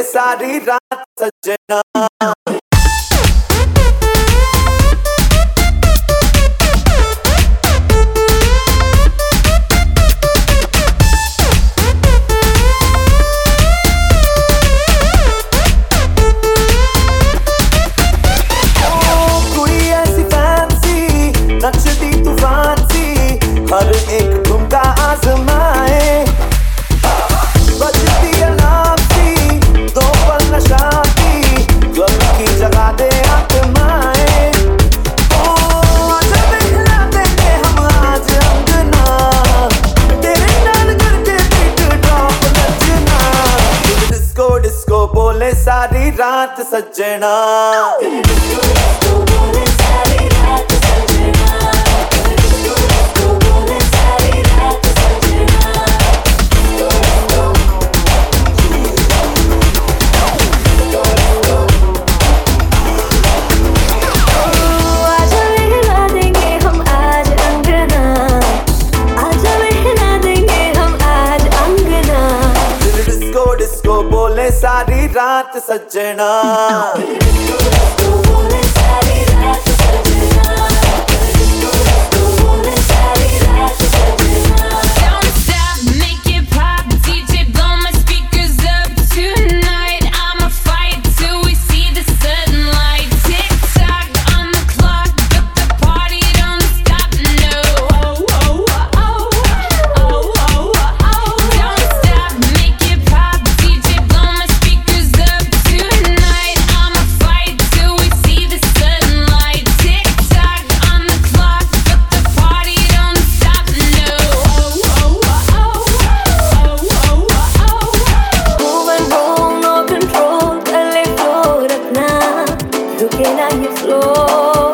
सारी रात सजना। नक्शदी तूफान सी हर एक ठुमका आजमाए, बजती अलार्म सी दो पल नशा की, गम की जगा दे आत्माएं। ओ आजा बहला देंगे हम आज अंगना, तेरे नाल करके बीट ड्रॉप नचना। डिस्को डिस्को बोले सारी रात सजना। डिस्को बोले सारी रात सजना। Looking at your floor.